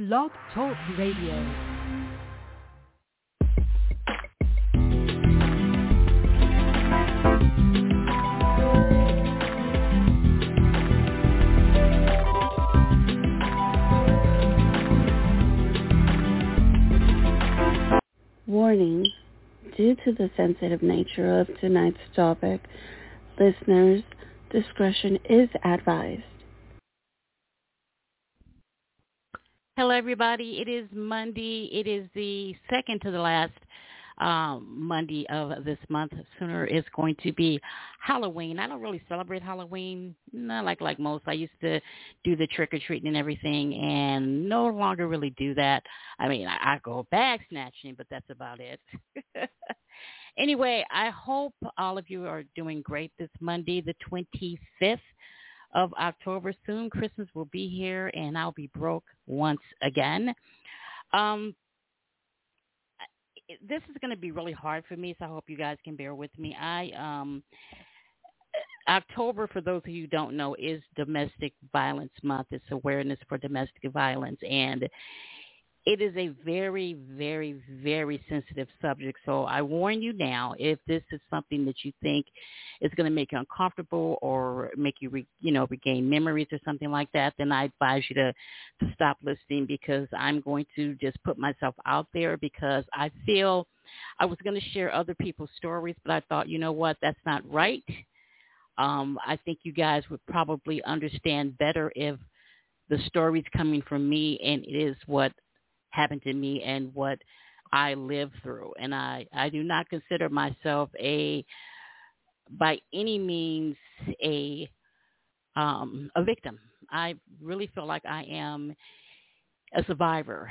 Blog Talk Radio. Warning, due to the sensitive nature of tonight's topic, listeners' discretion is advised. Hello, everybody. It is Monday. It is the second to the last Monday of this month. Sooner is going to be Halloween. I don't really celebrate Halloween, not like most. I used to do the trick-or-treating and everything, and no longer really do that. I mean, I go bag snatching, but that's about it. Anyway, I hope all of you are doing great this Monday, the 25th of October. Soon Christmas will be here, and I'll be broke once again. This is going to be really hard for me, so I hope you guys can bear with me. October, for those of you who don't know, is Domestic Violence Month. It's awareness for domestic violence, and it is a very, very, very sensitive subject. So I warn you now, if this is something that you think is going to make you uncomfortable or make you, regain memories or something like that, then I advise you to stop listening, because I'm going to just put myself out there, because I feel I was going to share other people's stories, but I thought, you know what, that's not right. I think you guys would probably understand better if the story's coming from me and it is what happened to me and what I lived through. And I do not consider myself by any means a victim. I really feel like I am a survivor.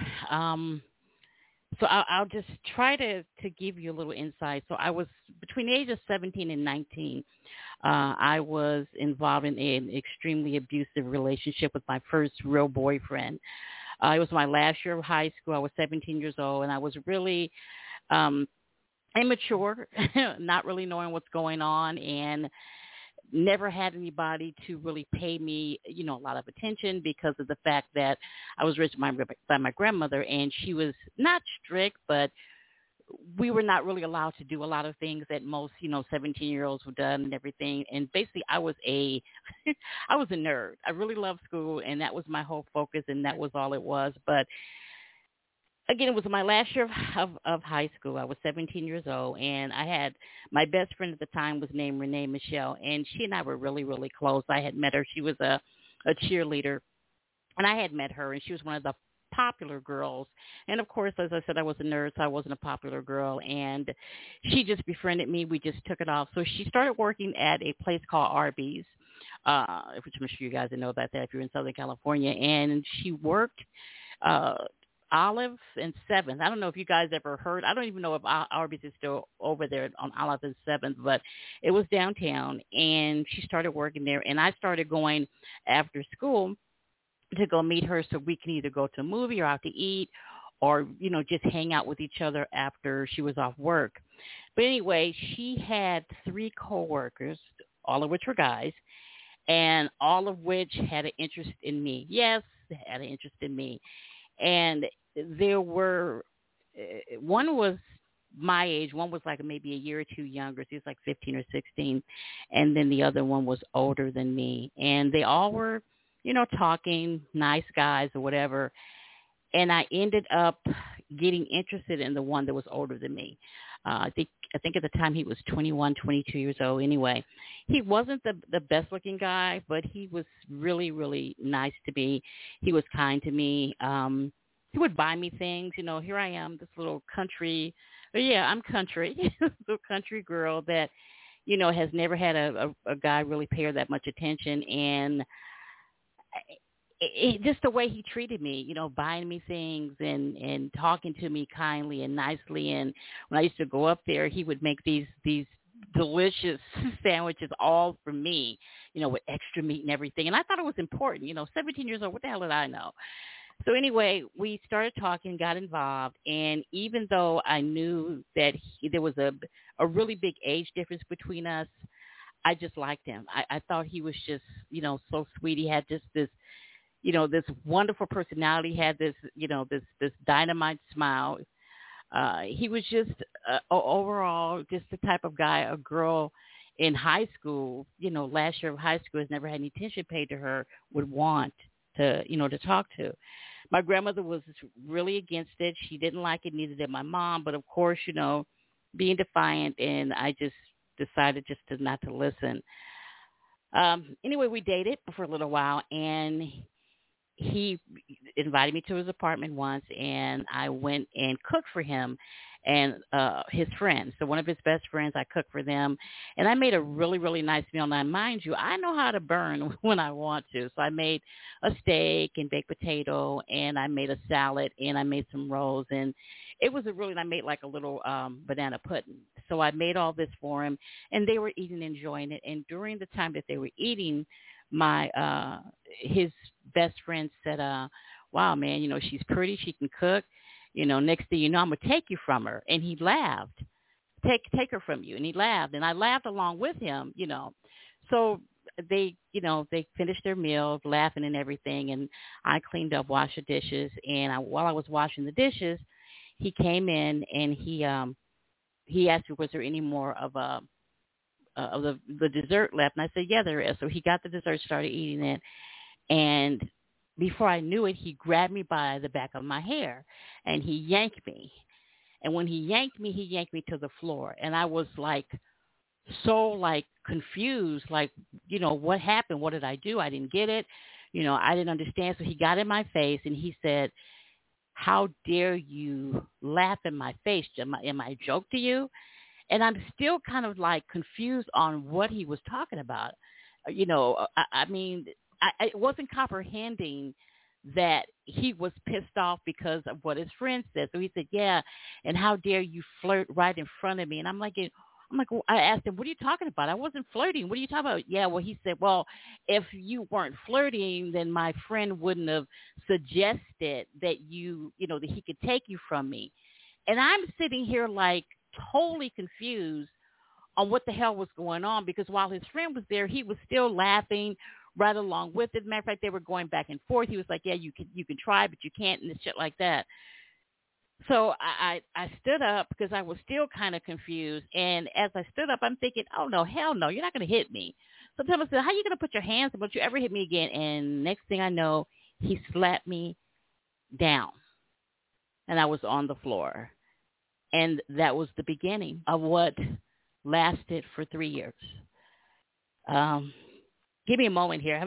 So I'll just try to give you a little insight. So I was between the age of 17 and 19. I was involved in an extremely abusive relationship with my first real boyfriend. It was my last year of high school. I was 17 years old, and I was really immature, not really knowing what's going on, and never had anybody to really pay me, a lot of attention, because of the fact that I was raised by my grandmother, and she was not strict, but we were not really allowed to do a lot of things that most, 17-year-olds would done and everything. And basically I was a nerd. I really loved school, and that was my whole focus, and that was all it was. But again, it was my last year of high school. I was 17 years old, and I had my best friend at the time was named Renee Michelle, and she and I were really, really close. I had met her. She was a cheerleader, and I had met her, and she was one of the popular girls. And of course, as I said, I was a nerd, so I wasn't a popular girl, and she just befriended me. We just took it off. So she started working at a place called Arby's, which I'm sure you guys know about that if you're in Southern California, and she worked Olive and 7th. I don't know if you guys ever heard. I don't even know if Arby's is still over there on Olive and 7th, but it was downtown, and she started working there, and I started going after school to go meet her, so we can either go to a movie or out to eat, or, just hang out with each other after she was off work. But anyway, she had 3 coworkers, all of which were guys, and all of which had an interest in me. Yes, they had an interest in me. And there were, one was my age, one was like maybe a year or two younger, so he was like 15 or 16, and then the other one was older than me. And they all were, talking, nice guys or whatever. And I ended up getting interested in the one that was older than me. I think at the time he was 21, 22 years old. Anyway, he wasn't the best looking guy, but he was really, really nice to me. He was kind to me. He would buy me things. Here I am, this little country. I'm country, little country girl that, has never had a guy really pay her that much attention. And just the way he treated me, buying me things and talking to me kindly and nicely. And when I used to go up there, he would make these delicious sandwiches all for me, with extra meat and everything. And I thought it was important, 17 years old, what the hell did I know? So anyway, we started talking, got involved. And even though I knew that there was a really big age difference between us, I just liked him. I thought he was just, so sweet. He had just this this wonderful personality, had this, this dynamite smile. He was just overall just the type of guy a girl in high school, last year of high school, has never had any attention paid to her, would want to talk to. My grandmother was really against it. She didn't like it, neither did my mom. But of course, being defiant, and I just decided just to not to listen. Anyway, we dated for a little while, and he invited me to his apartment once, and I went and cooked for him and his friends. So one of his best friends, I cooked for them, and I made a really, really nice meal. Now, mind you, I know how to burn when I want to. So I made a steak and baked potato, and I made a salad, and I made some rolls, and it was I made like a little banana pudding. So I made all this for him, and they were eating, enjoying it. And during the time that they were eating, his best friend said, wow, man, she's pretty, she can cook. Next thing you know, I'm going to take you from her. And he laughed. Take her from you. And he laughed. And I laughed along with him, So they finished their meal, laughing and everything. And I cleaned up, washed the dishes. And while I was washing the dishes, he came in and he asked me, was there any more of the dessert left? And I said, yeah, there is. So he got the dessert, started eating it. And before I knew it, he grabbed me by the back of my hair and he yanked me. And when he yanked me to the floor. And I was so confused, what happened? What did I do? I didn't get it. I didn't understand. So he got in my face and he said, how dare you laugh in my face? Am I a joke to you? And I'm still kind of confused on what he was talking about. I wasn't comprehending that he was pissed off because of what his friend said. So he said, yeah, and how dare you flirt right in front of me? And I'm like, I asked him, what are you talking about? I wasn't flirting. What are you talking about? Yeah, well, he said, well, if you weren't flirting, then my friend wouldn't have suggested that that he could take you from me. And I'm sitting here totally confused on what the hell was going on, because while his friend was there, he was still laughing right along with it. Matter of fact, they were going back and forth. He was like, yeah, you can try, but you can't, and shit like that. So I stood up because I was still kind of confused. And as I stood up, I'm thinking, oh, no, hell no, you're not going to hit me. So Thomas said, how are you going to put your hands up? Don't you ever hit me again? And next thing I know, he slapped me down, and I was on the floor. And that was the beginning of what lasted for 3 years. Give me a moment here.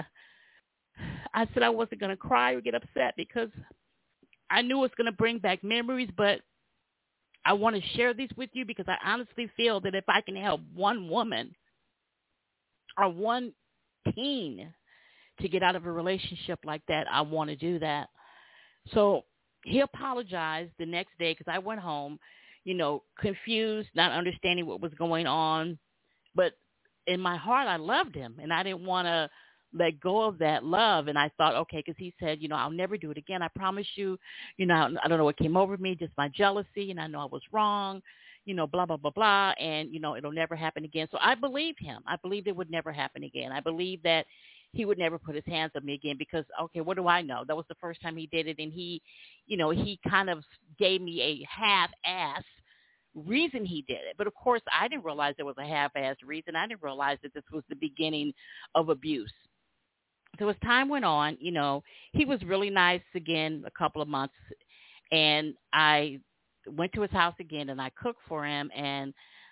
I said I wasn't going to cry or get upset because I knew it was going to bring back memories, but I want to share these with you because I honestly feel that if I can help one woman or one teen to get out of a relationship like that, I want to do that. So he apologized the next day because I went home, confused, not understanding what was going on. But in my heart, I loved him, and I didn't want to let go of that love. And I thought, okay, because he said, I'll never do it again. I promise you, I don't know what came over me, just my jealousy, and I know I was wrong, blah, blah, blah, blah, and, it'll never happen again. So I believed him. I believed it would never happen again. I believed that he would never put his hands on me again because, okay, what do I know? That was the first time he did it, and he kind of gave me a half-ass reason he did it. But, of course, I didn't realize there was a half-ass reason. I didn't realize that this was the beginning of abuse. So as time went on, he was really nice again a couple of months, and I went to his house again, and I cooked for him, and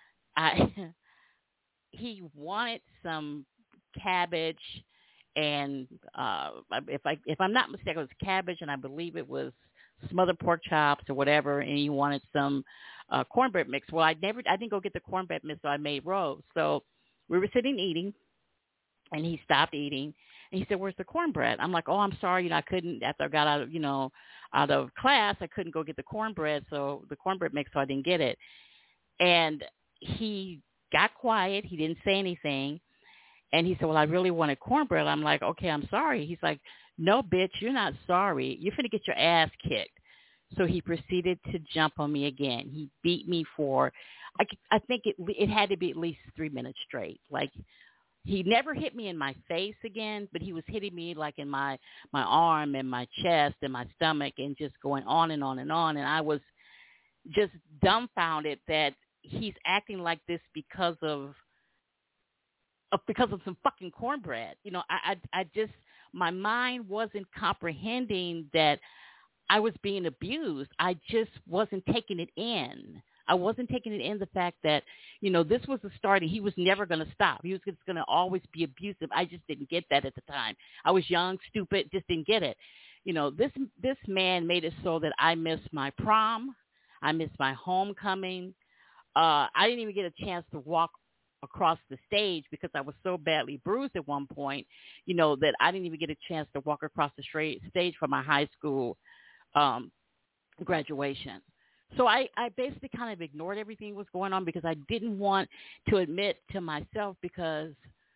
he wanted some cabbage, and if I'm not mistaken, it was cabbage, and I believe it was smothered pork chops or whatever, and he wanted some cornbread mix. Well, I didn't go get the cornbread mix, so I made rolls. So we were sitting eating, and he stopped eating, and he said, "Where's the cornbread?" I'm like, "Oh, I'm sorry, I couldn't. After I got out of class, I couldn't go get the cornbread, so the cornbread mix, so I didn't get it." And he got quiet. He didn't say anything. And he said, "Well, I really wanted cornbread." I'm like, "Okay, I'm sorry." He's like, "No, bitch, you're not sorry. You're finna get your ass kicked." So he proceeded to jump on me again. He beat me for, I think it had to be at least 3 minutes straight. Like, he never hit me in my face again, but he was hitting me like in my arm and my chest and my stomach and just going on and on and on. And I was just dumbfounded that he's acting like this because of some fucking cornbread. You know, I just, my mind wasn't comprehending that I was being abused. I just wasn't taking it in. I wasn't taking it in, the fact that, you know, this was the start and he was never going to stop. He was just going to always be abusive. I just didn't get that at the time. I was young, stupid, just didn't get it. You know, this man made it so that I missed my prom. I missed my homecoming. I didn't even get a chance to walk across the stage because I was so badly bruised at one point, you know, that I didn't even get a chance to walk across the stage for my high school graduation. So I basically kind of ignored everything that was going on because I didn't want to admit to myself, because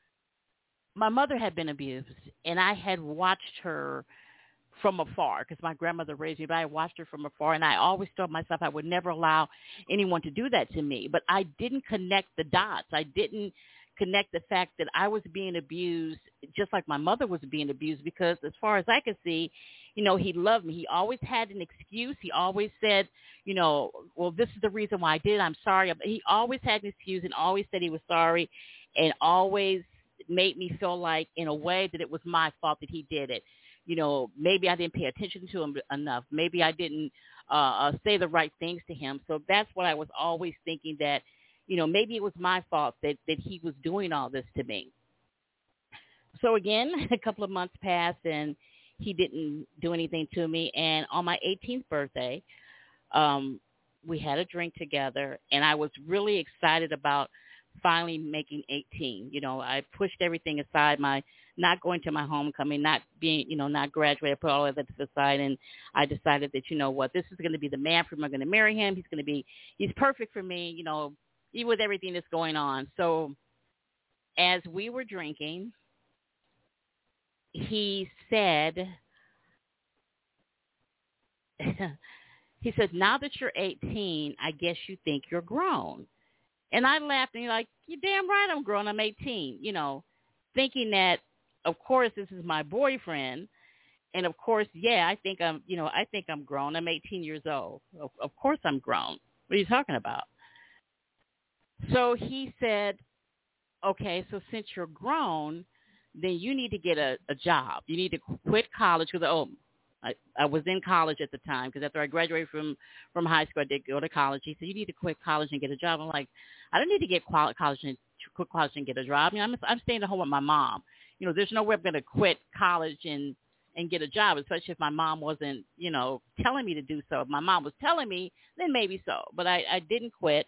my mother had been abused and I had watched her from afar because my grandmother raised me, but I watched her from afar, and I always told myself I would never allow anyone to do that to me. But I didn't connect the dots. I didn't connect the fact that I was being abused just like my mother was being abused, because as far as I could see, you know, he loved me. He always had an excuse. He always said, you know, well, this is the reason why I did it. I'm sorry. He always had an excuse and always said he was sorry, and always made me feel like, in a way, that it was my fault that he did it. You know, maybe I didn't pay attention to him enough. Maybe I didn't say the right things to him. So that's what I was always thinking, that, you know, maybe it was my fault that he was doing all this to me. So again, a couple of months passed and he didn't do anything to me. And on my 18th birthday, we had a drink together, and I was really excited about finally making 18. You know, I pushed everything aside, my not going to my homecoming, not being, you know, not graduating. I put all of that to the side, and I decided that, you know what, this is going to be the man for me. I'm going to marry him. He's perfect for me, you know, even with everything that's going on. So as we were drinking, he said, now that you're 18, I guess you think you're grown. And I laughed, and you're like, you're damn right I'm grown. I'm 18, you know, thinking that, of course, this is my boyfriend. And of course, yeah, I think I'm grown. I'm 18 years old. Of course I'm grown. What are you talking about? So he said, okay, so since you're grown, then you need to get a job. You need to quit college, because, I was in college at the time, because after I graduated from high school, I did go to college. He said, you need to quit college and get a job. I'm like, I don't need to get quit college and get a job. You know, I'm staying at home with my mom. You know, there's no way I'm going to quit college and get a job, especially if my mom wasn't, you know, telling me to do so. If my mom was telling me, then maybe so. But I didn't quit.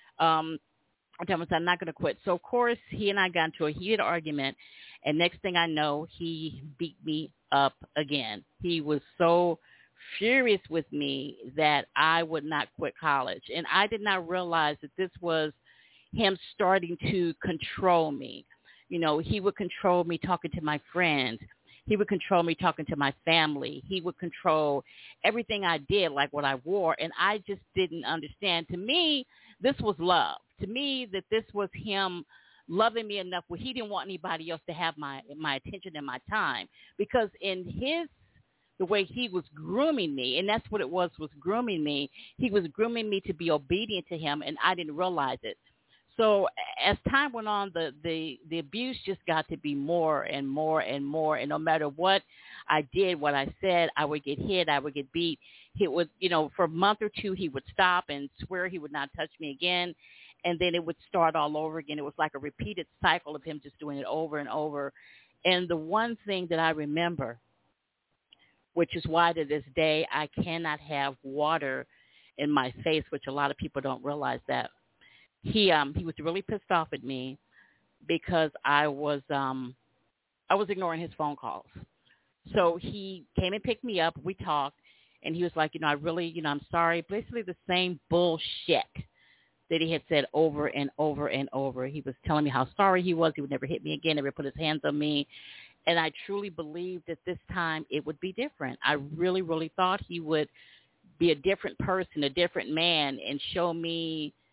I told myself I'm not going to quit. So, of course, he and I got into a heated argument, and next thing I know, he beat me up again. He was so furious with me that I would not quit college, and I did not realize that this was him starting to control me. You know, he would control me talking to my friends. He would control me talking to my family. He would control everything I did, like what I wore, and I just didn't understand. To me, this was love. To me, that this was him loving me enough where he didn't want anybody else to have my attention and my time. Because in the way he was grooming me, and that's what it was grooming me, he was grooming me to be obedient to him, and I didn't realize it. So as time went on, the abuse just got to be more and more and more. And no matter what I did, what I said, I would get hit, I would get beat. He would, you know, for a month or two, he would stop and swear he would not touch me again. And then it would start all over again. It was like a repeated cycle of him just doing it over and over. And the one thing that I remember, which is why to this day I cannot have water in my face, which a lot of people don't realize that. He was really pissed off at me because I was ignoring his phone calls. So he came and picked me up. We talked, and he was like, you know, I really, you know, I'm sorry. Basically the same bullshit that he had said over and over and over. He was telling me how sorry he was. He would never hit me again, never put his hands on me. And I truly believed that this time it would be different. I really, really thought he would be a different person, a different man, and show me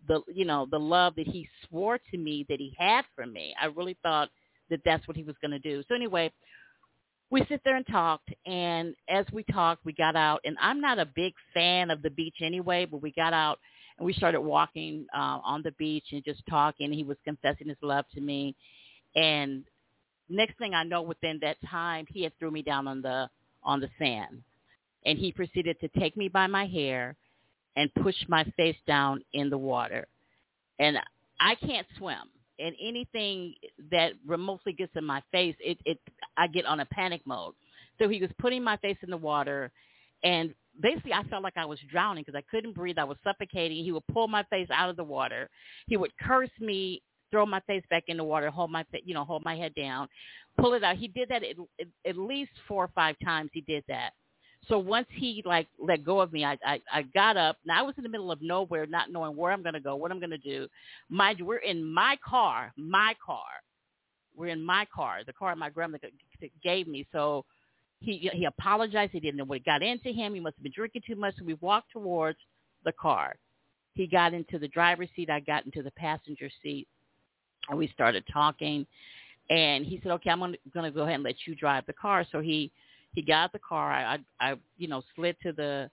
the love that he swore to me that he had for me. I really thought that that's what he was going to do. So anyway, we sit there and talked, and as we talked, we got out, and I'm not a big fan of the beach anyway, but we got out and we started walking on the beach and just talking. He was confessing his love to me, and next thing I know, within that time, he had threw me down on the sand, and he proceeded to take me by my hair and push my face down in the water. And I can't swim, and anything that remotely gets in my face, I get on a panic mode. So he was putting my face in the water, and basically I felt like I was drowning because I couldn't breathe. I was suffocating. He would pull my face out of the water. He would curse me, throw my face back in the water, hold my head down, pull it out. He did that at least 4 or 5 times. He did that. So once he let go of me, I got up. Now I was in the middle of nowhere, not knowing where I'm going to go, what I'm going to do. Mind you, we're in my car. We're in my car, the car my grandmother gave me. So he apologized. He didn't know what got into him. He must have been drinking too much. So we walked towards the car. He got into the driver's seat. I got into the passenger seat, and we started talking. And he said, "Okay, I'm going to go ahead and let you drive the car." So he got out the car. I slid to the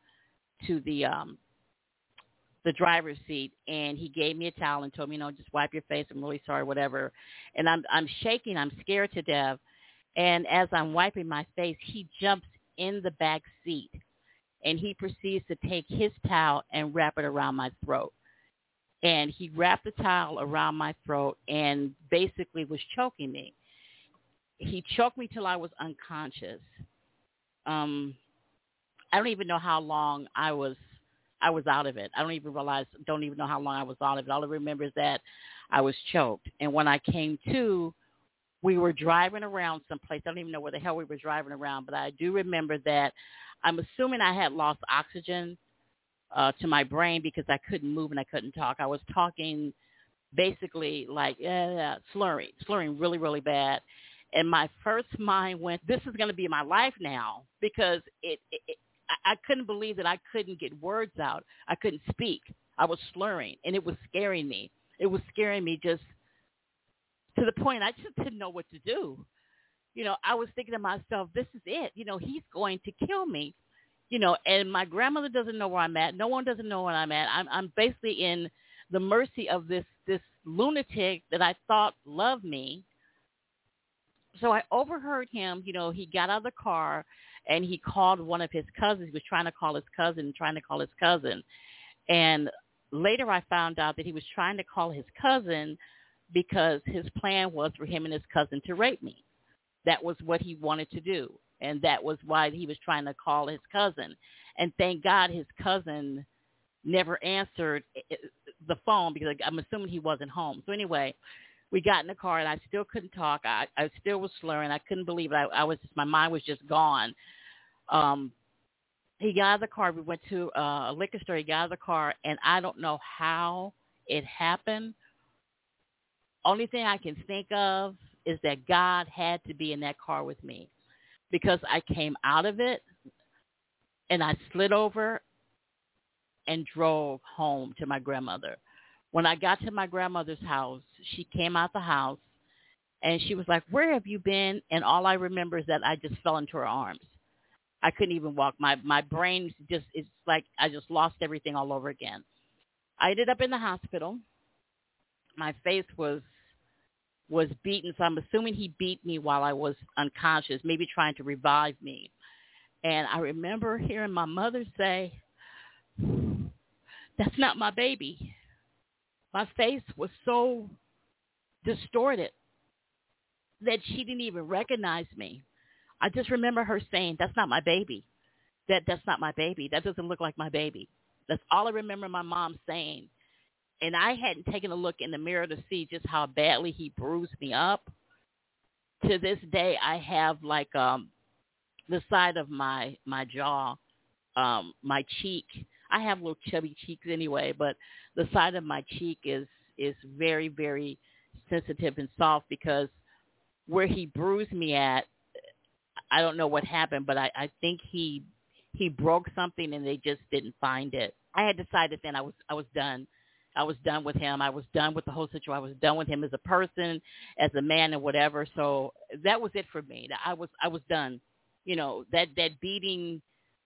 driver's seat, and he gave me a towel and told me, just wipe your face. I'm really sorry, whatever. And I'm shaking. I'm scared to death. And as I'm wiping my face, he jumps in the back seat, and he proceeds to take his towel and wrap it around my throat. And he wrapped the towel around my throat and basically was choking me. He choked me till I was unconscious. I don't even know how long I was out of it. Don't even know how long I was out of it. All I remember is that I was choked. And when I came to, we were driving around someplace. I don't even know where the hell we were driving around, but I do remember that I'm assuming I had lost oxygen to my brain because I couldn't move and I couldn't talk. I was talking basically like slurring really, really bad. And my first mind went, this is going to be my life now, because I couldn't believe that I couldn't get words out. I couldn't speak. I was slurring, and it was scaring me. It was scaring me just to the point I just didn't know what to do. I was thinking to myself, this is it. He's going to kill me. And my grandmother doesn't know where I'm at. No one doesn't know where I'm at. I'm basically in the mercy of this lunatic that I thought loved me. So I overheard him. He got out of the car and he called one of his cousins. He was trying to call his cousin. And later I found out that he was trying to call his cousin because his plan was for him and his cousin to rape me. That was what he wanted to do. And that was why he was trying to call his cousin. And thank God his cousin never answered the phone, because I'm assuming he wasn't home. So anyway, we got in the car, and I still couldn't talk. I still was slurring. I couldn't believe it. My mind was just gone. He got out of the car. We went to a liquor store. He got out of the car, and I don't know how it happened. Only thing I can think of is that God had to be in that car with me, because I came out of it, and I slid over and drove home to my grandmother. When I got to my grandmother's house, she came out the house, and she was like, "Where have you been?" And all I remember is that I just fell into her arms. I couldn't even walk. My brain it's like I just lost everything all over again. I ended up in the hospital. My face was beaten, so I'm assuming he beat me while I was unconscious, maybe trying to revive me. And I remember hearing my mother say, "That's not my baby." My face was so distorted that she didn't even recognize me. I just remember her saying, "That's not my baby. That's not my baby. That doesn't look like my baby." That's all I remember my mom saying. And I hadn't taken a look in the mirror to see just how badly he bruised me up. To this day, I have the side of my jaw, my cheek. I have little chubby cheeks anyway, but the side of my cheek is very, very sensitive and soft, because where he bruised me at, I don't know what happened, but I think he broke something and they just didn't find it. I had decided then I was done. I was done with him. I was done with the whole situation. I was done with him as a person, as a man, and whatever. So that was it for me. I was done. You know, that beating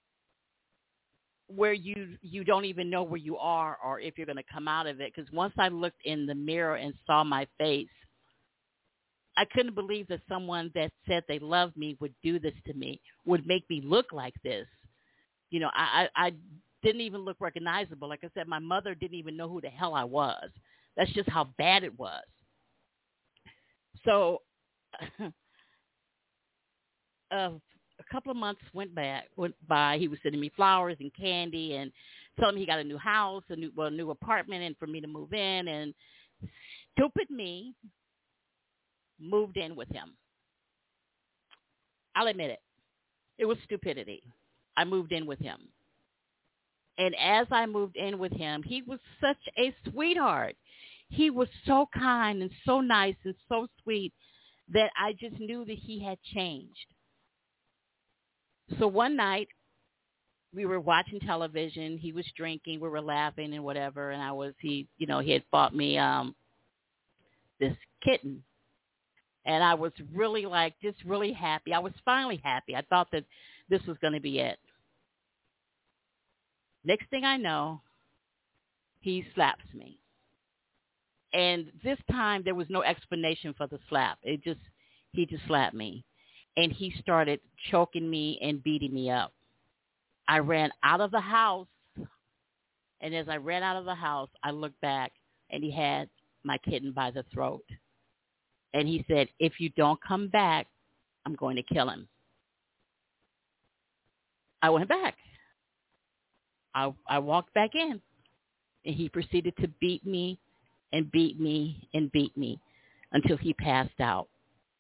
where you don't even know where you are or if you're going to come out of it. Because once I looked in the mirror and saw my face, I couldn't believe that someone that said they loved me would do this to me, would make me look like this. You know, I didn't even look recognizable. Like I said, my mother didn't even know who the hell I was. That's just how bad it was. So a couple of months went by. He was sending me flowers and candy and telling me he got a new house, a new apartment, and for me to move in. And stupid me moved in with him. I'll admit it. It was stupidity. I moved in with him. And as I moved in with him, he was such a sweetheart. He was so kind and so nice and so sweet that I just knew that he had changed. So one night, we were watching television. He was drinking. We were laughing and whatever. And he had bought me this kitten. And I was really just really happy. I was finally happy. I thought that this was going to be it. Next thing I know, he slaps me. And this time there was no explanation for the slap. He just slapped me. And he started choking me and beating me up. I ran out of the house. And as I ran out of the house, I looked back and he had my kitten by the throat. And he said, if you don't come back, I'm going to kill him. I went back. I walked back in, and he proceeded to beat me and beat me and beat me until he passed out.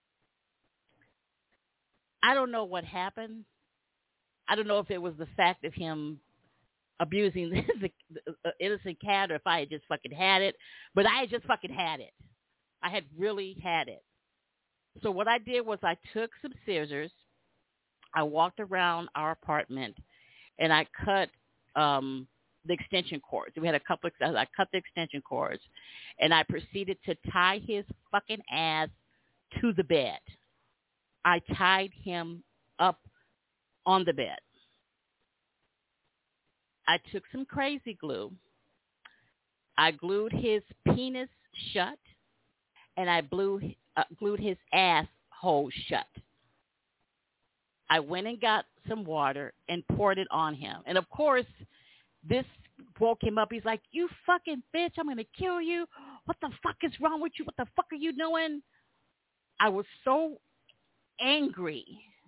I don't know what happened. I don't know if it was the fact of him abusing the innocent cat or if I had just fucking had it, but I had just fucking had it. I had really had it. So what I did was I took some scissors, I walked around our apartment, and I cut the extension cords. We had a couple of, I cut the extension cords, and I proceeded to tie his fucking ass to the bed. I tied him up on the bed. I took some crazy glue. I glued his penis shut, and I glued his ass hole shut. I went and got some water and poured it on him. And, of course, this woke him up. He's like, you fucking bitch, I'm going to kill you. What the fuck is wrong with you? What the fuck are you doing? I was so angry.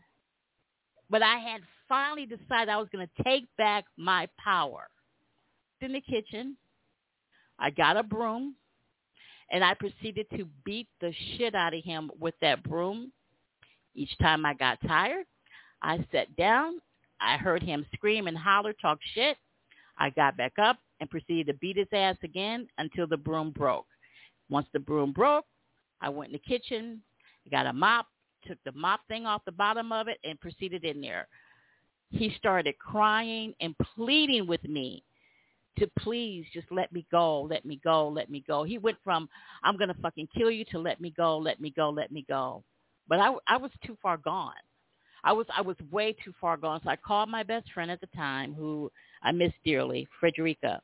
But I had finally decided I was going to take back my power. In the kitchen, I got a broom, and I proceeded to beat the shit out of him with that broom. Each time I got tired, I sat down. I heard him scream and holler, talk shit. I got back up and proceeded to beat his ass again until the broom broke. Once the broom broke, I went in the kitchen, got a mop, took the mop thing off the bottom of it, and proceeded in there. He started crying and pleading with me to please just let me go, let me go, let me go. He went from, I'm going to fucking kill you, to let me go, let me go, let me go. But I was too far gone. I was way too far gone. So I called my best friend at the time, who I miss dearly, Frederica.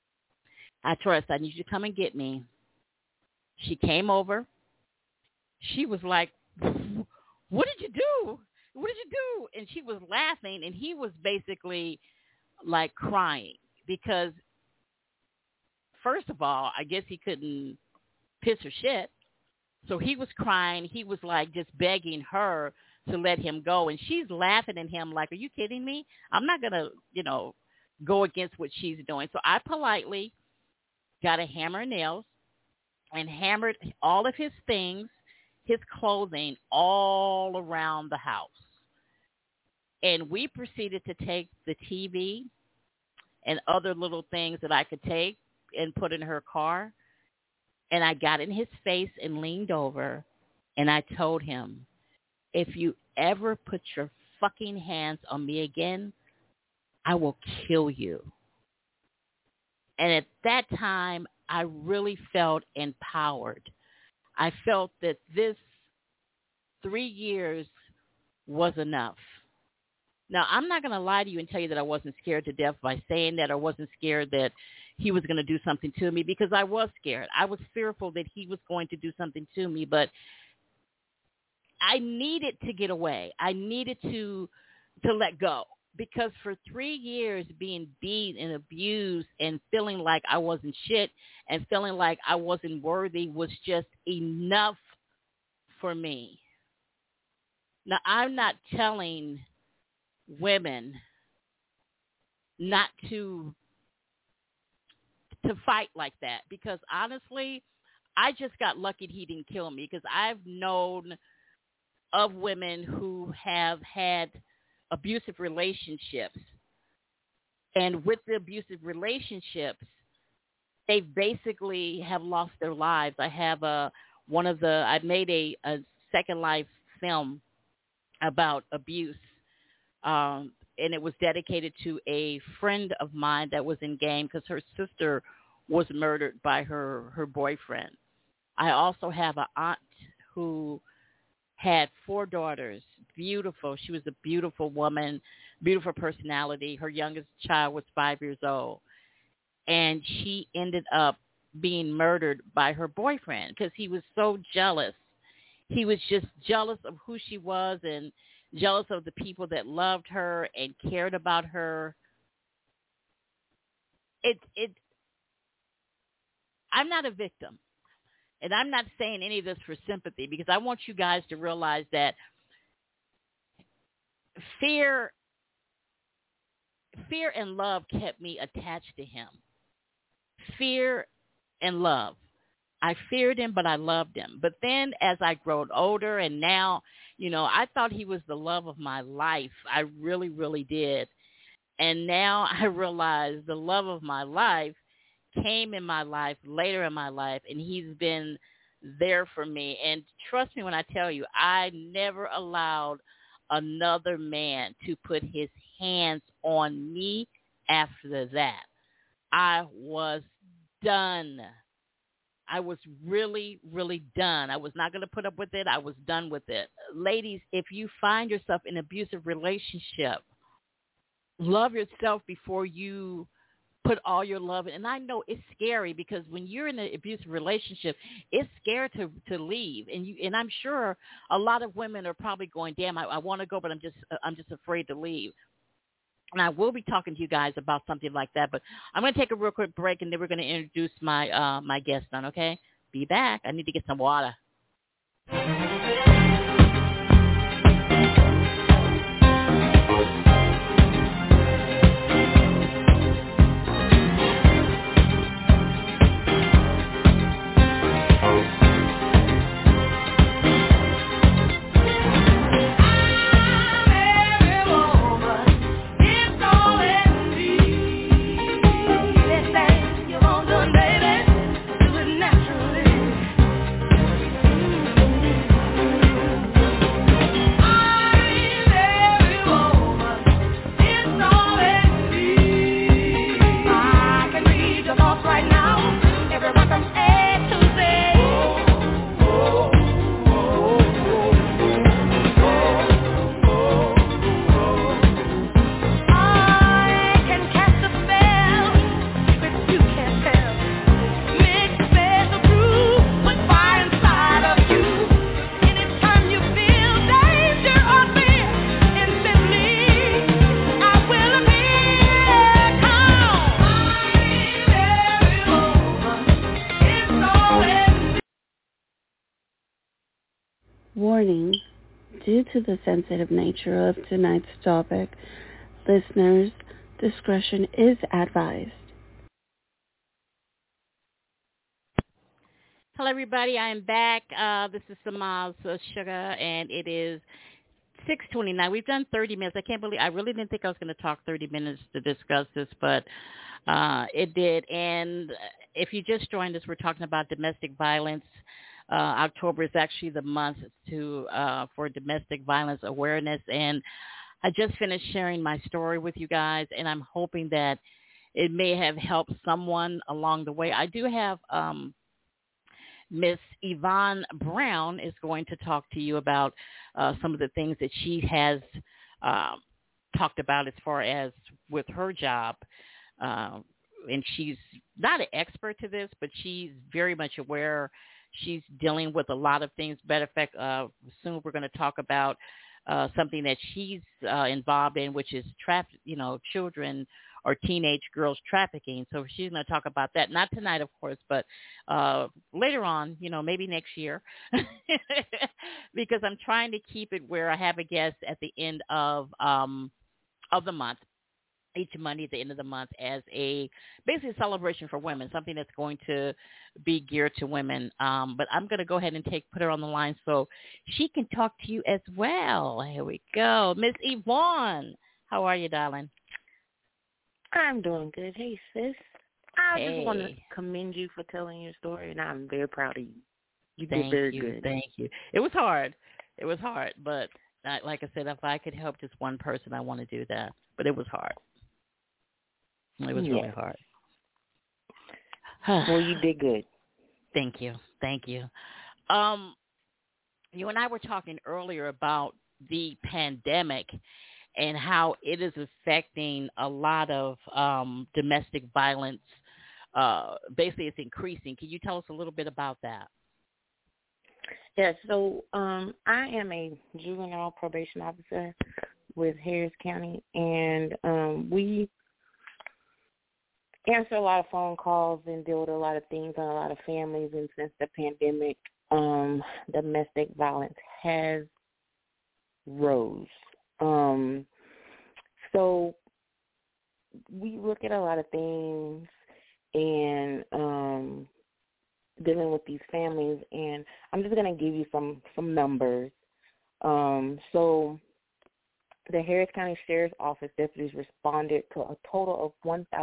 I told her, I need you to come and get me. She came over. She was like, what did you do? What did you do? And she was laughing, and he was basically like crying because, first of all, I guess he couldn't piss or shit. So he was crying. He was like just begging her to let him go. And she's laughing at him like, are you kidding me? I'm not going to, go against what she's doing. So I politely got a hammer and nails and hammered all of his things, his clothing, all around the house. And we proceeded to take the TV and other little things that I could take and put in her car. And I got in his face and leaned over, and I told him, if you ever put your fucking hands on me again, I will kill you. And at that time, I really felt empowered. I felt that this 3 years was enough. Now, I'm not going to lie to you and tell you that I wasn't scared to death by saying that, or wasn't scared that he was going to do something to me, because I was scared. I was fearful that he was going to do something to me, but I needed to get away. I needed to let go, because for 3 years being beat and abused and feeling like I wasn't shit and feeling like I wasn't worthy was just enough for me. Now, I'm not telling women not to fight like that, because honestly, I just got lucky he didn't kill me, because I've known of women who have had abusive relationships, and with the abusive relationships, they basically have lost their lives. I have I made a Second Life film about abuse, and it was dedicated to a friend of mine that was in game, because her sister was murdered by her boyfriend. I also have an aunt who had 4 daughters, beautiful. She was a beautiful woman, beautiful personality. Her youngest child was 5 years old, and she ended up being murdered by her boyfriend because he was so jealous. He was just jealous of who she was and jealous of the people that loved her and cared about her. I'm not a victim, and I'm not saying any of this for sympathy, because I want you guys to realize that fear and love kept me attached to him. Fear and love. I feared him, but I loved him. But then as I grew older, and now, I thought he was the love of my life. I really, really did. And now I realize the love of my life came in my life later in my life, and he's been there for me. And trust me when I tell you, I never allowed another man to put his hands on me after that. I was done. I was really, really done. I was not going to put up with it. I was done with it. Ladies, if you find yourself in an abusive relationship, love yourself before you put all your love in. And I know it's scary, because when you're in an abusive relationship, it's scary to leave. And I'm sure a lot of women are probably going, damn, I want to go, but I'm just afraid to leave. And I will be talking to you guys about something like that. But I'm going to take a real quick break, and then we're going to introduce my my guest on, okay? Be back. I need to get some water. Warning, due to the sensitive nature of tonight's topic, listeners' discretion is advised. Hello, everybody. I am back. This is Samaz Sugar, and it is 6:29. We've done 30 minutes. I really didn't think I was going to talk 30 minutes to discuss this, but it did. And if you just joined us, we're talking about domestic violence. October is actually the month for domestic violence awareness. And I just finished sharing my story with you guys, and I'm hoping that it may have helped someone along the way. I do have Miss Yvonne Brown is going to talk to you about some of the things that she has um, talked about as far as with her job. And she's not an expert to this, but she's very much aware. She's dealing with a lot of things. Matter of fact, soon we're going to talk about something that she's involved in, which is children or teenage girls trafficking. So she's going to talk about that. Not tonight, of course, but later on, maybe next year, because I'm trying to keep it where I have a guest at the end of the month, each Monday at the end of the month, as basically a celebration for women, something that's going to be geared to women. But I'm going to go ahead and put her on the line so she can talk to you as well. Here we go. Miss Yvonne, how are you, darling? I'm doing good. Hey, sis. I Hey. just want to commend you for telling your story, and I'm very proud of you. You Thank did very you. good. Thank you. It was hard. But like I said, if I could help just one person, I want to do that. But it was hard. It was really hard. Well, you did good. Thank you. You and I were talking earlier about the pandemic and how it is affecting a lot of domestic violence. Basically, it's increasing. Can you tell us a little bit about that? Yeah, so I am a juvenile probation officer with Harris County, and we answer a lot of phone calls and deal with a lot of things on a lot of families. And since the pandemic, domestic violence has rose. So we look at a lot of things and dealing with these families, and I'm just going to give you some numbers. So the Harris County Sheriff's Office deputies responded to a total of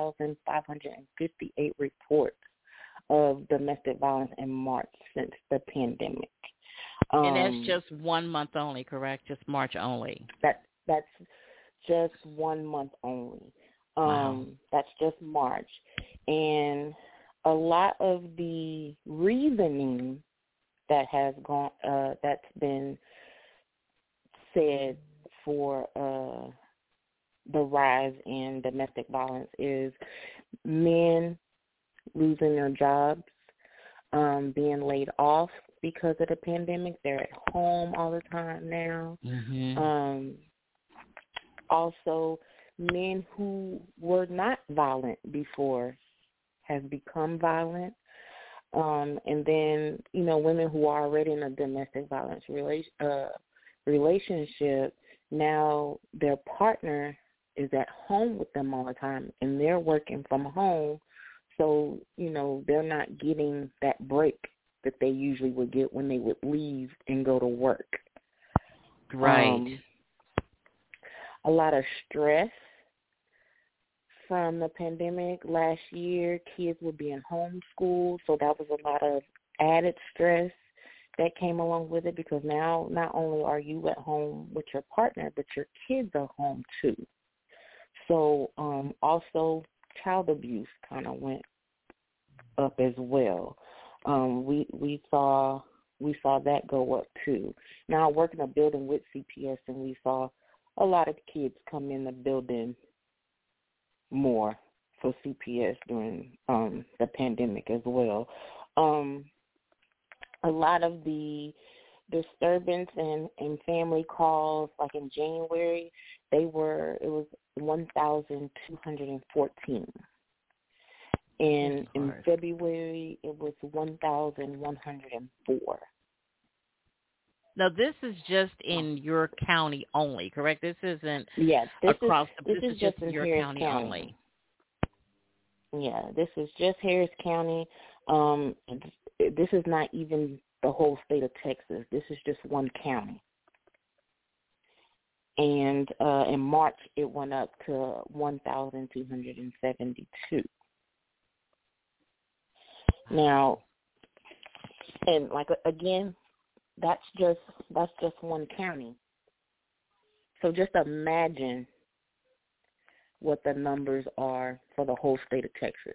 1,558 reports of domestic violence in March since the pandemic. And that's just 1 month only, correct? Just March only. That's just 1 month only. Wow. That's just March. And a lot of the reasoning that has that's been said for the rise in domestic violence is men losing their jobs, being laid off because of the pandemic. They're at home all the time now. Mm-hmm. Also, men who were not violent before have become violent. And then, women who are already in a domestic violence relationship, now their partner is at home with them all the time, and they're working from home. So, they're not getting that break that they usually would get when they would leave and go to work. Right. A lot of stress from the pandemic. Last year, kids were being homeschooled, so that was a lot of added stress that came along with it, because now not only are you at home with your partner, but your kids are home too. So also child abuse kind of went up as well. We saw that go up too. Now I work in a building with CPS, and we saw a lot of kids come in the building more for CPS during the pandemic as well. A lot of the disturbance and family calls, like in January, it was 1,214. And in February, it was 1,104. Now, this is just in your county only, correct? This isn't across. This is just in your county only. Yeah, this is just Harris County. This is not even the whole state of Texas. This is just one county. And in March, it went up to 1,272. Now, and again, that's just one county. So just imagine what the numbers are for the whole state of Texas.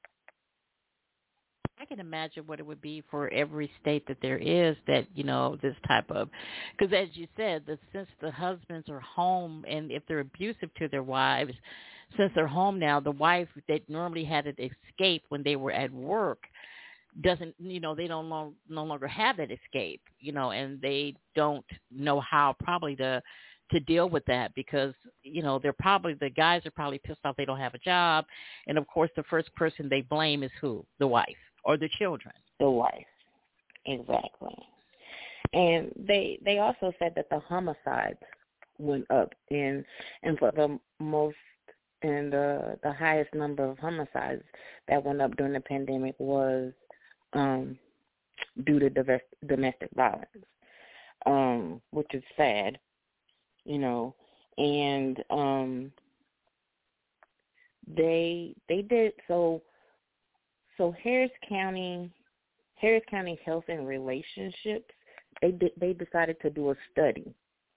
I can imagine what it would be for every state that there is that, this type of, because as you said, since the husbands are home and if they're abusive to their wives, since they're home now, the wife that normally had an escape when they were at work doesn't, they don't no longer have that escape, and they don't know how probably to deal with that because, the guys are probably pissed off they don't have a job. And of course, the first person they blame is who? The wife or the children. The wife. Exactly. And they also said that the homicides went up and for the most and the highest number of homicides that went up during the pandemic was due to domestic violence, which is sad, and they did so Harris County Health and Relationships, they decided to do a study.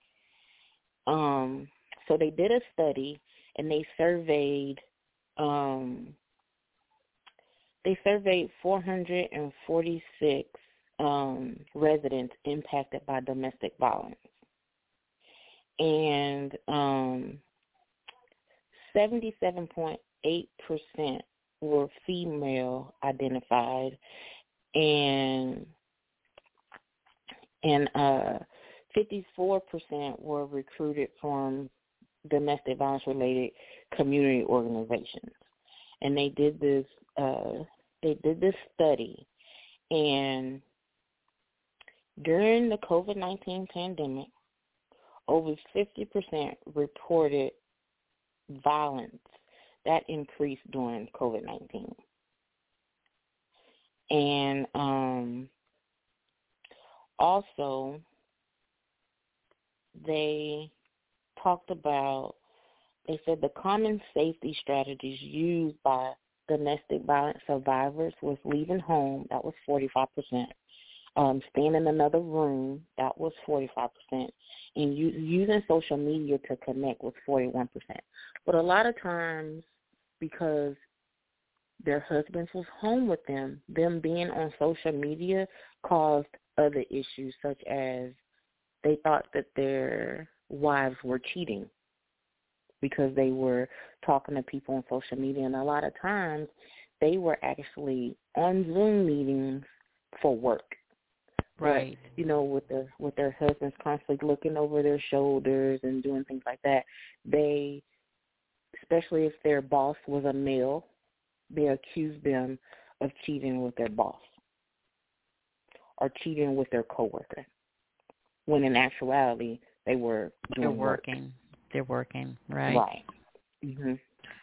So they did a study and they surveyed 446 residents impacted by domestic violence. And 77.8% were female identified, and 54% were recruited from domestic violence related community organizations. And they did this study, and during the COVID-19 pandemic, over 50% reported violence that increased during COVID-19. And also, they said the common safety strategies used by domestic violence survivors was leaving home, that was 45%, staying in another room, that was 45%, and using social media to connect was 41%. But a lot of times, because their husbands was home with them being on social media caused other issues, such as they thought that their wives were cheating because they were talking to people on social media. And a lot of times they were actually on Zoom meetings for work. Right. But, with their husbands constantly looking over their shoulders and doing things like that, they, especially if their boss was a male, they accused them of cheating with their boss or cheating with their coworker, when in actuality they were doing work. They're working, right? Right. Mhm.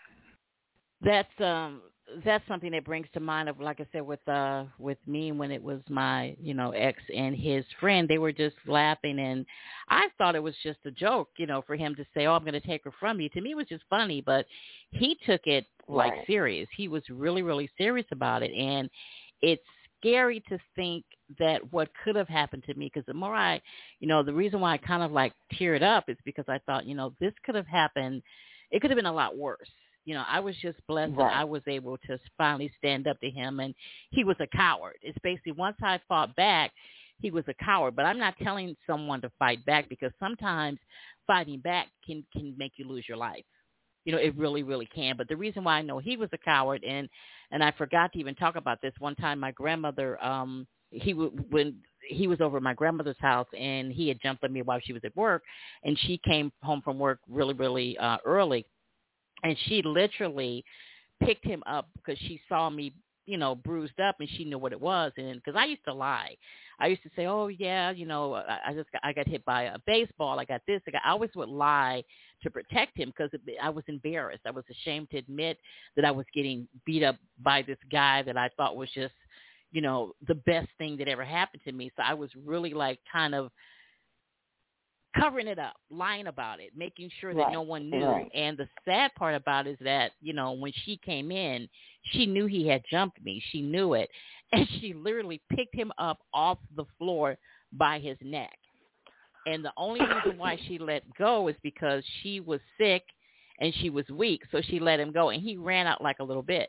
That's something that brings to mind of, like I said, with me when it was my ex and his friend, they were just laughing, and I thought it was just a joke, for him to say, "Oh, I'm going to take her from you." To me, it was just funny, but he took it like serious. He was really, really serious about it, and it's scary to think that what could have happened to me, because the more the reason why I kind of like teared up is because I thought, this could have happened. It could have been a lot worse. I was just blessed that I was able to finally stand up to him, and he was a coward. It's basically once I fought back, he was a coward. But I'm not telling someone to fight back, because sometimes fighting back can make you lose your life. It really, really can. But the reason why I know he was a coward, and I forgot to even talk about this, one time my grandmother, when he was over at my grandmother's house, and he had jumped on me while she was at work, and she came home from work really, really early. And she literally picked him up because she saw me, bruised up, and she knew what it was. And because I used to lie, I used to say, "Oh yeah, I got hit by a baseball. I got this." I always would lie to protect him because I was embarrassed. I was ashamed to admit that I was getting beat up by this guy that I thought was just, the best thing that ever happened to me. So I was really like kind of covering it up, lying about it, making sure that no one knew. Right. And the sad part about it is that, when she came in, she knew he had jumped me. She knew it. And she literally picked him up off the floor by his neck. And the only reason why she let go is because she was sick and she was weak, so she let him go, and he ran out like a little bitch.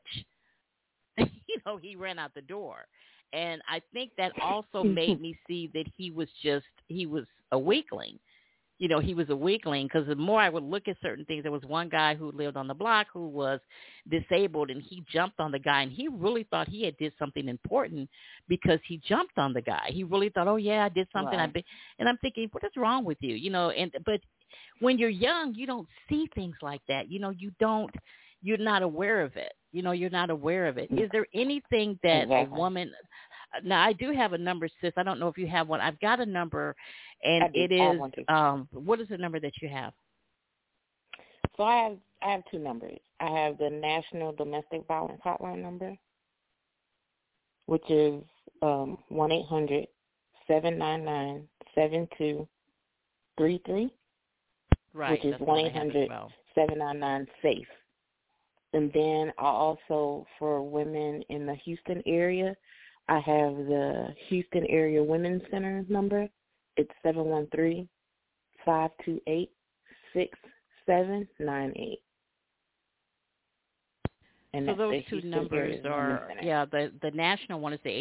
He ran out the door. And I think that also made me see that he was a weakling. He was a weakling because the more I would look at certain things, there was one guy who lived on the block who was disabled, and he jumped on the guy, and he really thought he had did something important because he jumped on the guy. He really thought, oh, yeah, I did something. Right. And I'm thinking, what is wrong with you? But when you're young, you don't see things like that. You're not aware of it. You're not aware of it. Is there anything that a woman – now, I do have a number, sis. I don't know if you have one. I've got a number, and it is what is the number that you have? So I have two numbers. I have the National Domestic Violence Hotline number, which is 1-800-799-7233. Right. Which is 1-800-799-SAFE. And then I also, for women in the Houston area, I have the Houston Area Women's Center number. It's 713-528-6798. And so those two numbers are, the national one is the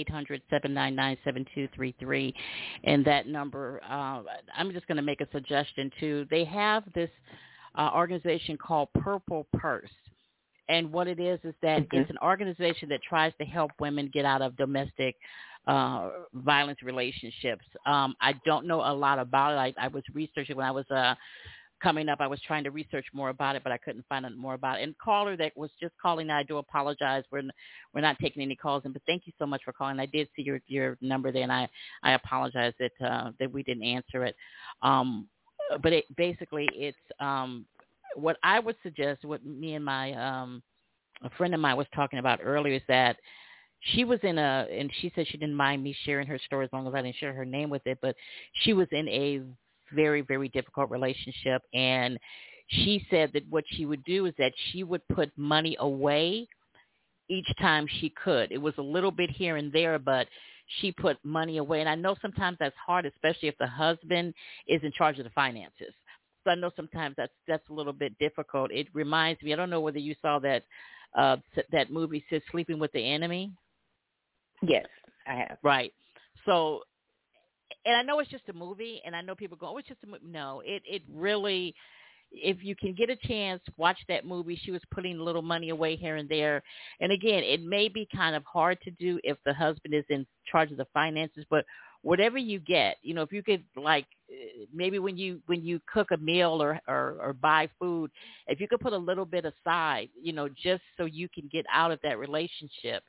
800-799-7233. And that number, I'm just going to make a suggestion too. They have this organization called Purple Purse. And what it is that it's an organization that tries to help women get out of domestic violence relationships. I don't know a lot about it. I was researching when I was coming up. I was trying to research more about it, but I couldn't find out more about it. And caller that was just calling, I do apologize. We're not taking any calls in, but thank you so much for calling. I did see your number there, and I apologize that we didn't answer it. But it's what I would suggest, what me and my a friend of mine was talking about earlier, is that she was and she said she didn't mind me sharing her story as long as I didn't share her name with it, but she was in a very, very difficult relationship, and she said that what she would do is that she would put money away each time she could. It was a little bit here and there, but she put money away. And I know sometimes that's hard, especially if the husband is in charge of the finances. So I know sometimes that's a little bit difficult. It reminds me, I don't know whether you saw that movie, Sis, Sleeping with the Enemy. Yes, I have. Right. So, and I know it's just a movie, and I know people go, oh, it's just a movie. No, it really, if you can get a chance, watch that movie. She was putting a little money away here and there. And again, it may be kind of hard to do if the husband is in charge of the finances, but whatever you get, if you could, like, maybe when you cook a meal or buy food, if you could put a little bit aside, just so you can get out of that relationship,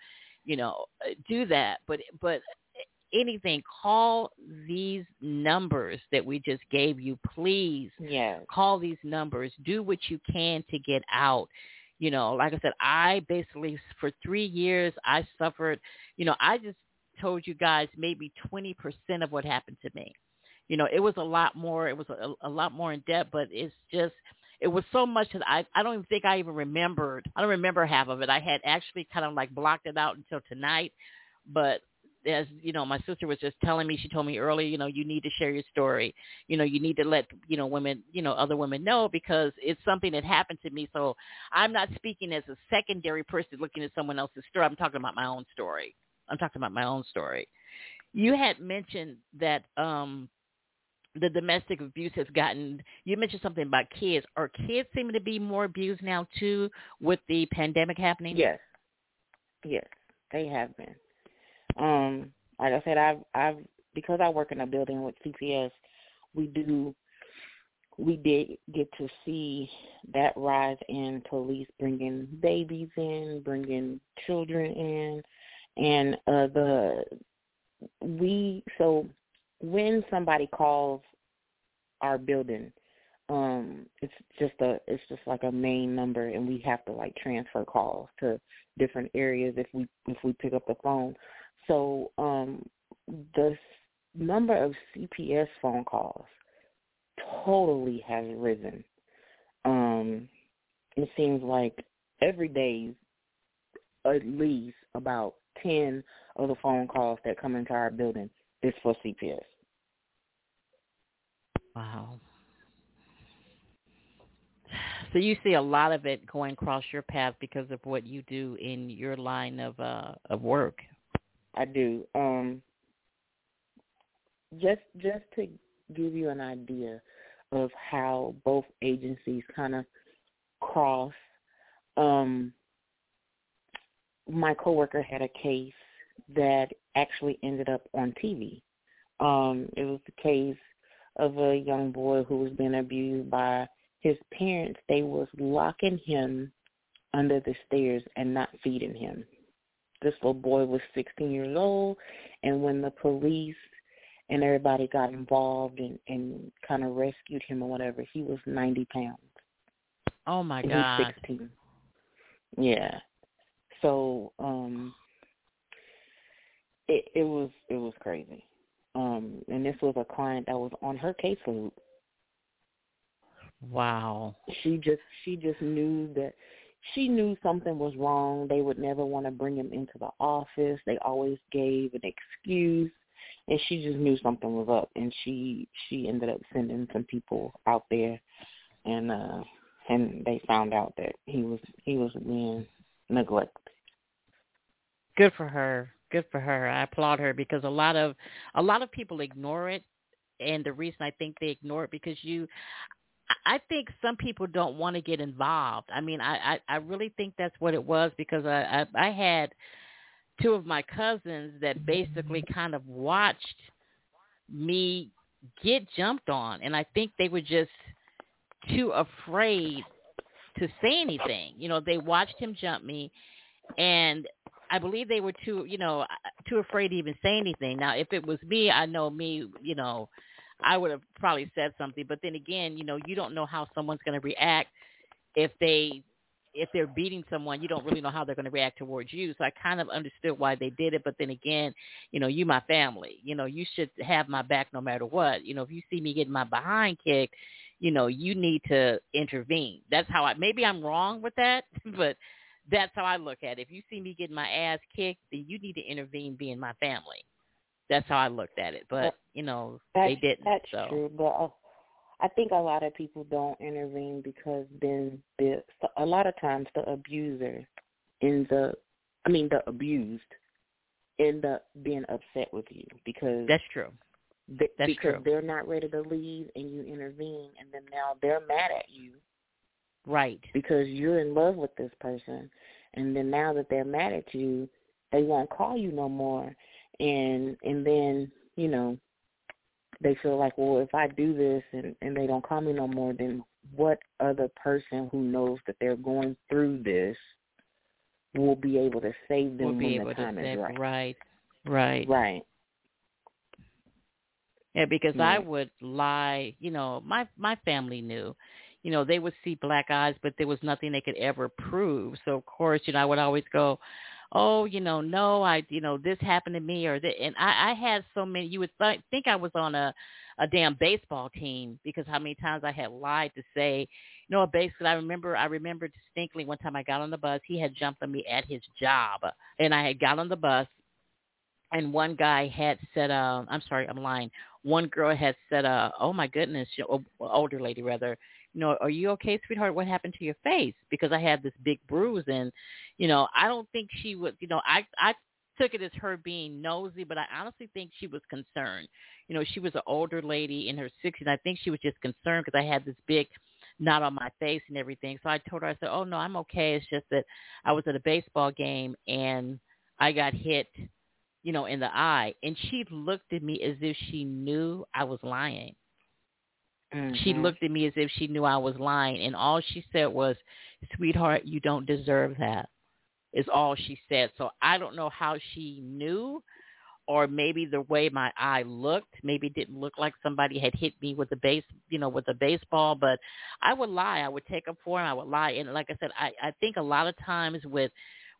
do that. But anything, call these numbers that we just gave you, please. Yes. Call these numbers. Do what you can to get out. Like I said, I basically, for 3 years, I suffered, I just told you guys maybe 20% of what happened to me. It was a lot more. It was a lot more in depth, but it was so much that I don't even think I even remembered. I don't remember half of it. I had actually kind of like blocked it out until tonight. But as my sister was just telling me, she told me earlier, you need to share your story. You need to let, women, other women know, because it's something that happened to me. So I'm not speaking as a secondary person looking at someone else's story. I'm talking about my own story. You had mentioned that the domestic abuse has gotten, you mentioned something about kids. Are kids seeming to be more abused now too with the pandemic happening? Yes, they have been. Like I said, I've because I work in a building with CPS, we did get to see that rise in police bringing babies in, bringing children in, and when somebody calls our building, it's just like a main number, and we have to like transfer calls to different areas if we pick up the phone. So the number of CPS phone calls totally has risen. It seems like every day at least about 10 of the phone calls that come into our building is for CPS. Wow. So you see a lot of it going across your path because of what you do in your line of work. I do. Just to give you an idea of how both agencies kind of cross, my coworker had a case that actually ended up on TV. It was the case of a young boy who was being abused by his parents. They was locking him under the stairs and not feeding him. This little boy was 16 years old, and when the police and everybody got involved and kind of rescued him or whatever, he was 90 pounds. Oh, my and God. He's 16. Yeah. So it was crazy. And this was a client that was on her caseload. Wow. She just knew that she knew something was wrong. They would never want to bring him into the office. They always gave an excuse, and she just knew something was up. And she ended up sending some people out there, and they found out that he was being neglected. Good for her. Good for her. I applaud her because a lot of people ignore it, and the reason I think they ignore it because I think some people don't want to get involved. I mean, I really think that's what it was because I had two of my cousins that basically kind of watched me get jumped on, and I think they were just too afraid to say anything. You know, they watched him jump me, and I believe they were too afraid to even say anything. Now, if it was me, I know me, I would have probably said something. But then again, you don't know how someone's going to react if they're beating someone. You don't really know how they're going to react towards you. So I kind of understood why they did it. But then again, you my family. You should have my back no matter what. If you see me getting my behind kicked, you need to intervene. That's how maybe I'm wrong with that, but that's how I look at it. If you see me getting my ass kicked, then you need to intervene being my family. That's how I looked at it. But, they didn't. That's so. true. But I think a lot of people don't intervene because then a lot of times the abuser the abused end up being upset with you because that's true. That's true. They're not ready to leave and you intervene, and then now they're mad at you. Right. Because you're in love with this person, and then now that they're mad at you, they won't call you no more, and then they feel like, well, if I do this and they don't call me no more, then what other person who knows that they're going through this will be able to save them when the time is right? Right. Yeah, because I would lie. My family knew. They would see black eyes, but there was nothing they could ever prove. So, of course, I would always go, oh, no, this happened to me or that. And I had so many, you would think I was on a damn baseball team because how many times I had lied to say, basically I remember distinctly one time I got on the bus, he had jumped on me at his job and I had got on the bus and one guy had said, I'm sorry, I'm lying. One girl had said, oh my goodness, older lady rather, are you okay, sweetheart? What happened to your face? Because I had this big bruise and, I don't think she would, I took it as her being nosy, but I honestly think she was concerned. She was an older lady in her 60s. I think she was just concerned because I had this big knot on my face and everything. So I told her, I said, oh no, I'm okay. It's just that I was at a baseball game and I got hit, in the eye. And she looked at me as if she knew I was lying. Mm-hmm. She looked at me as if she knew I was lying. And all she said was, sweetheart, you don't deserve that, is all she said. So I don't know how she knew, or maybe the way my eye looked, maybe it didn't look like somebody had hit me with a baseball, but I would lie. I would take up for him. I would lie. And like I said, I think a lot of times with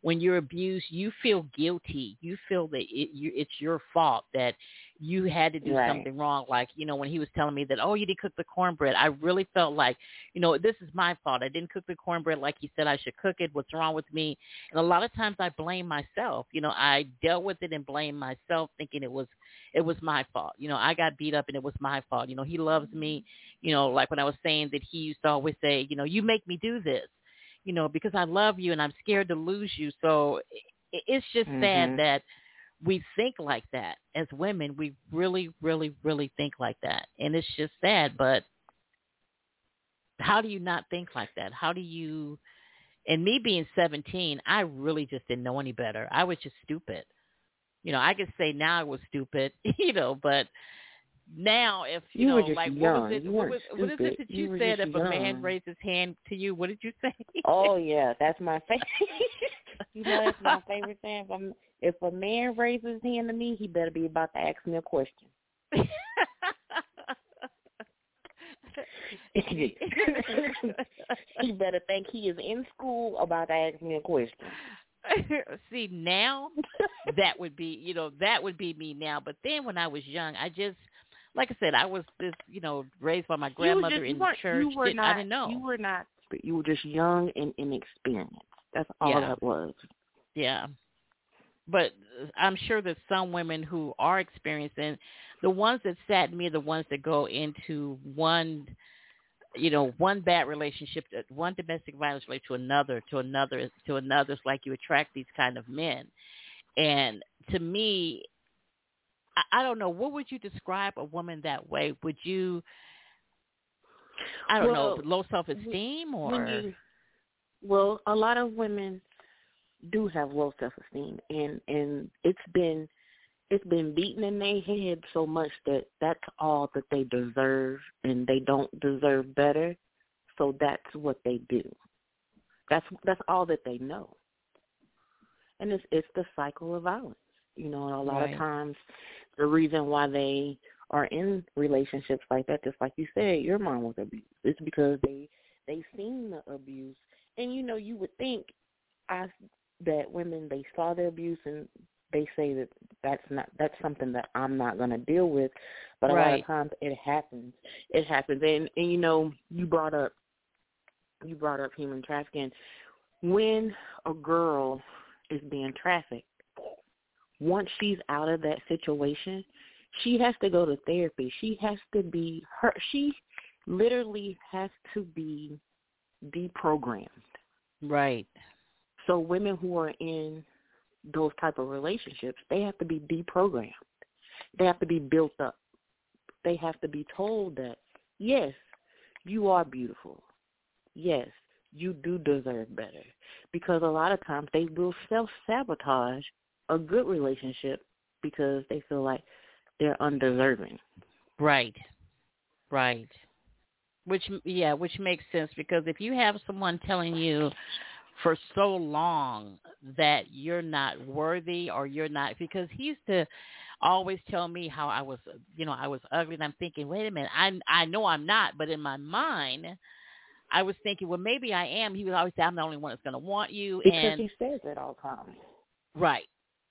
when you're abused, you feel guilty. You feel that it's your fault, that you had to do Right. something wrong. Like, when he was telling me that, oh, you didn't cook the cornbread, I really felt like, this is my fault. I didn't cook the cornbread like he said I should cook it. What's wrong with me? And a lot of times I blame myself. I dealt with it and blamed myself, thinking it was my fault. I got beat up and it was my fault. He loves me. Like when I was saying that he used to always say, you make me do this, because I love you and I'm scared to lose you. So it's just sad that we think like that as women. We really, really, really think like that. And it's just sad. But how do you not think like that? How do you, and me being 17, I really just didn't know any better. I was just stupid. I could say now I was stupid, but now if, you were just like, young. what is it that you said if a man raised his hand to you? What did you say? Oh, yeah, that's my favorite. That's my favorite thing. If a man raises his hand to me, he better be about to ask me a question. He better think he is in school about to ask me a question. See, now that would be, that would be me now. But then when I was young, I just, like I said, I was just, raised by my grandmother in church. I didn't know. You were just young and inexperienced. That's all that was. Yeah. But I'm sure that some women who are experiencing, the ones that sadden me are the ones that go into one bad relationship, one domestic violence relationship to another. It's like you attract these kind of men. And to me, I don't know, what would you describe a woman that way? Would you, I don't know, low self-esteem or? Well, a lot of women do have low self-esteem, and it's been beaten in their head so much that that's all that they deserve, and they don't deserve better. So that's what they do. That's all that they know, and it's the cycle of violence. And a lot of times, the reason why they are in relationships like that, just like you said, your mom was abused. It's because they seen the abuse, and you would think that women, they saw the abuse and they say that's something that I'm not going to deal with, but a lot of times it happens. And you brought up human trafficking. When a girl is being trafficked, once she's out of that situation, she has to go to therapy. She literally has to be deprogrammed. Right. So women who are in those type of relationships, they have to be deprogrammed. They have to be built up. They have to be told that, yes, you are beautiful. Yes, you do deserve better. Because a lot of times they will self-sabotage a good relationship because they feel like they're undeserving. Right. Which makes sense, because if you have someone telling you for so long that you're not worthy or you're not, because he used to always tell me how I was ugly, and I'm thinking, wait a minute, I know I'm not, but in my mind, I was thinking, well, maybe I am. He would always say, I'm the only one that's going to want you. Because he says it all the time. Right.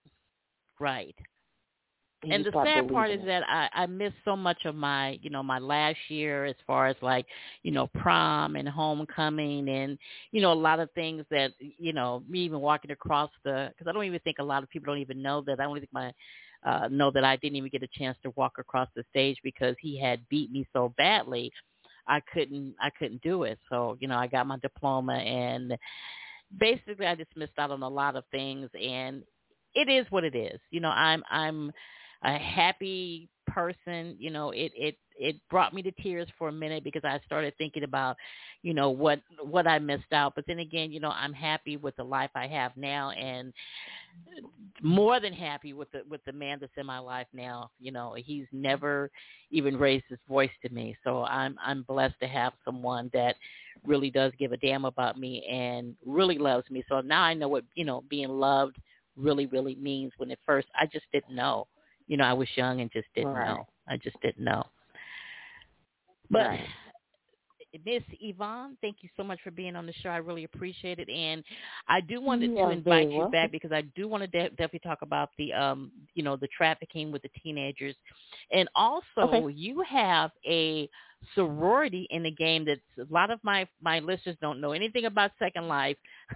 And the sad part is that I missed so much of my, my last year, as far as like, prom and homecoming and, a lot of things that, me even walking across because I don't even think a lot of people don't even know that. I don't think know that I didn't even get a chance to walk across the stage because he had beat me so badly. I couldn't do it. So, I got my diploma, and basically I just missed out on a lot of things, and it is what it is. I'm a happy person. It brought me to tears for a minute because I started thinking about, what I missed out. But then again, I'm happy with the life I have now, and more than happy with the man that's in my life now. He's never even raised his voice to me. So I'm blessed to have someone that really does give a damn about me and really loves me. So now I know what, being loved really, really means, when at first I just didn't know. I was young and just didn't know. I just didn't know. But Miss Yvonne, thank you so much for being on the show. I really appreciate it. And I do want to You're invite very you welcome. back because I do want to definitely talk about the, the trafficking with the teenagers. And also, you have a sorority in the game that a lot of my listeners don't know anything about Second Life.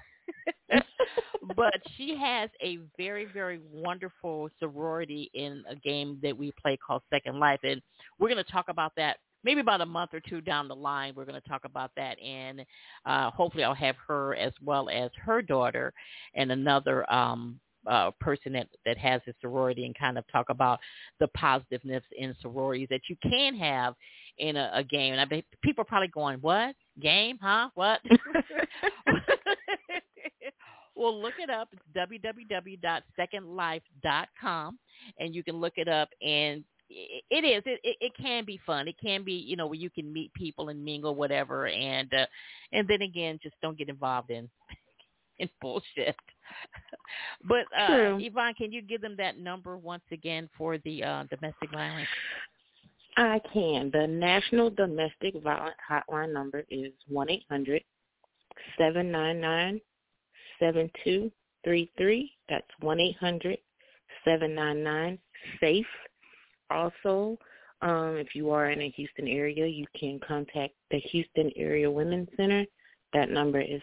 But she has a very, very wonderful sorority in a game that we play called Second Life. And we're going to talk about that maybe about a month or two down the line. We're going to talk about that. And hopefully I'll have her as well as her daughter and another person that has a sorority and kind of talk about the positiveness in sororities that you can have in a game. And I bet people are probably going, what? Game? Huh? What? Well, look it up. It's www.secondlife.com, and you can look it up. And it can be fun. It can be, where you can meet people and mingle, whatever. And then again, just don't get involved in bullshit. But Yvonne, can you give them that number once again for the domestic violence? I can. The National Domestic Violence Hotline number is 1-800-799-7233. That's 1-800-799-SAFE. Also, if you are in a Houston area, you can contact the Houston Area Women's Center. That number is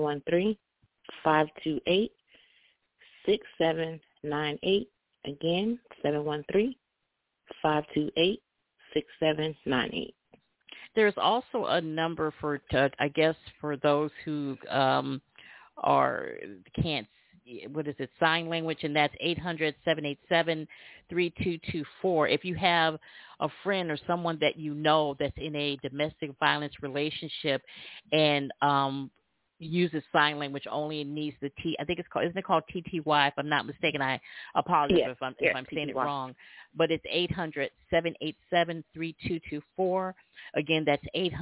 713-528-6798. Again, 713-528-6798. There's also a number for, I guess, for those who can't, what is it, sign language, and that's 800-787-3224. If you have a friend or someone that you know that's in a domestic violence relationship and uses sign language only and needs the T, I think it's called, isn't it called TTY? If I'm not mistaken, I apologize if I'm saying it wrong. But it's 800-787-3224. Again, that's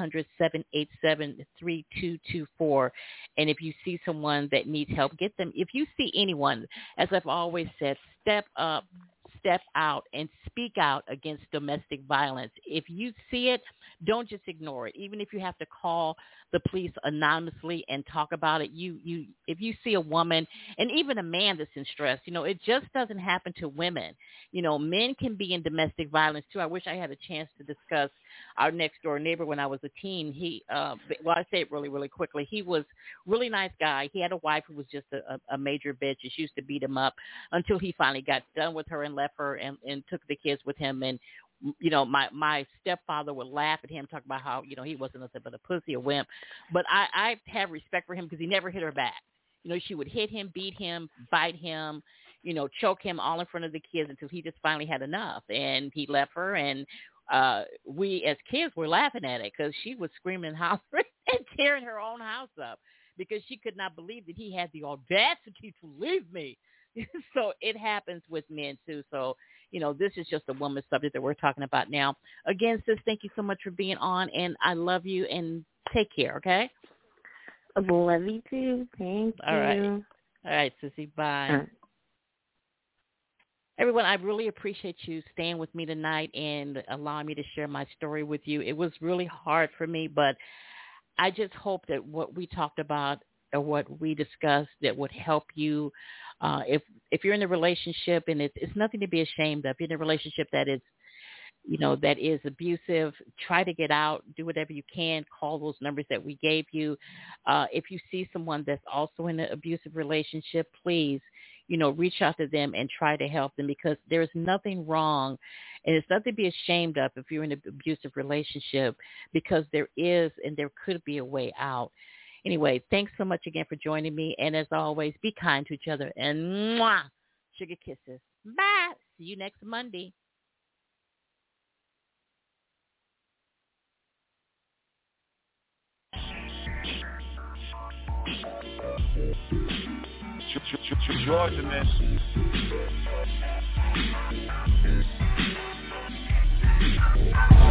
800-787-3224. And if you see someone that needs help, get them. If you see anyone, as I've always said, step up, step out, and speak out against domestic violence. If you see it, don't just ignore it. Even if you have to call the police anonymously and talk about it, if you see a woman and even a man that's in stress, it just doesn't happen to women. Men can be in domestic violence too. I wish I had a chance to discuss our next door neighbor when I was a teen. I say it really, really quickly. He was a really nice guy. He had a wife who was just a major bitch, and she used to beat him up until he finally got done with her and left her and took the kids with him. And my stepfather would laugh at him, talk about how, he wasn't nothing but a pussy, a wimp. But I have respect for him because he never hit her back. She would hit him, beat him, bite him, choke him all in front of the kids until he just finally had enough. And he left her. And we as kids were laughing at it because she was screaming and hollering and tearing her own house up because she could not believe that he had the audacity to leave me. So it happens with men too. So, this is just a woman's subject that we're talking about now. Again, sis, thank you so much for being on, and I love you, and take care, okay? Love you too. Thank you. All right, sissy, bye. Everyone, I really appreciate you staying with me tonight and allowing me to share my story with you. It was really hard for me, but I just hope that what we talked about or what we discussed that would help you. If you're in a relationship and it's nothing to be ashamed of, if you're in a relationship that is, that is abusive, try to get out, do whatever you can, call those numbers that we gave you. If you see someone that's also in an abusive relationship, please, reach out to them and try to help them because there's nothing wrong and it's nothing to be ashamed of if you're in an abusive relationship because there is and there could be a way out. Anyway, thanks so much again for joining me. And as always, be kind to each other. And mwah, sugar kisses. Bye. See you next Monday. Georgia, man.